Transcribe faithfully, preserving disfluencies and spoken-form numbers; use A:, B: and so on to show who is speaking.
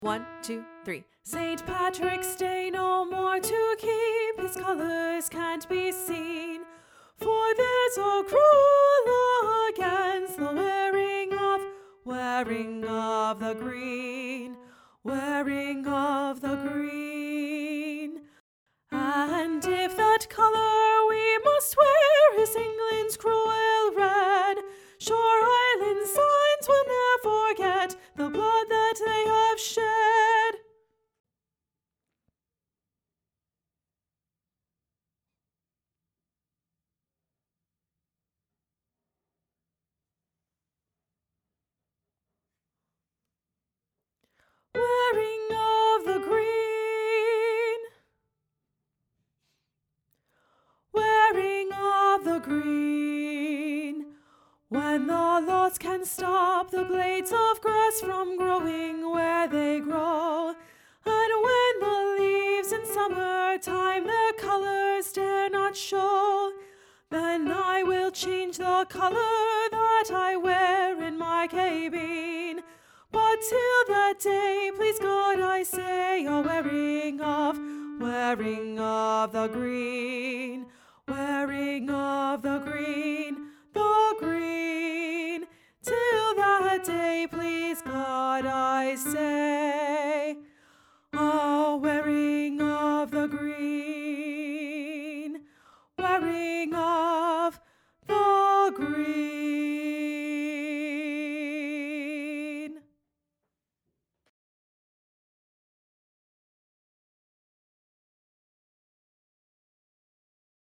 A: One, two, three.
B: Saint Patrick's Day no more to keep, his colours can't be seen. For there's a cruel law against the wearing of, wearing of the green, wearing of the green. And if that colour we must wear is England's cruel red, sure island signs will never forget the blood that they have shed. Wearing of the green, wearing of the green. When the laws can stop the blades of grass from growing where they grow, and when the leaves in summertime their colours dare not show, then I will change the colour that I wear in my cabine. But till that day, please God, I say, a wearing of, wearing of the green, wearing of the green, the green.